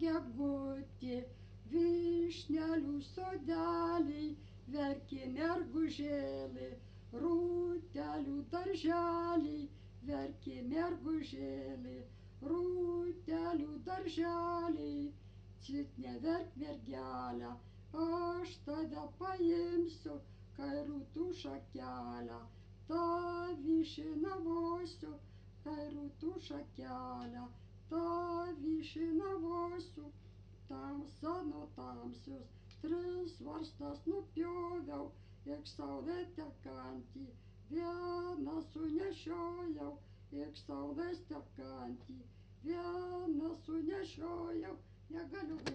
gegutė, vyšnelių sodeliai, verkė mergužėlė, rūtelių darželiai, verkė mergužėlė, rūtelių darželiai. Cit neverk mergelę, aš tave paimsiu, kai rūtų šakelę, tavį šinavosiu, kai rūtų šakelę, tavį šinavosiu. Tamsa nuo tamsios, 3 varstas nupjoviau, ik saulė tekantį, vieną sunešiojau, ik saulės tekantį, vieną sunešiojau. Negaliu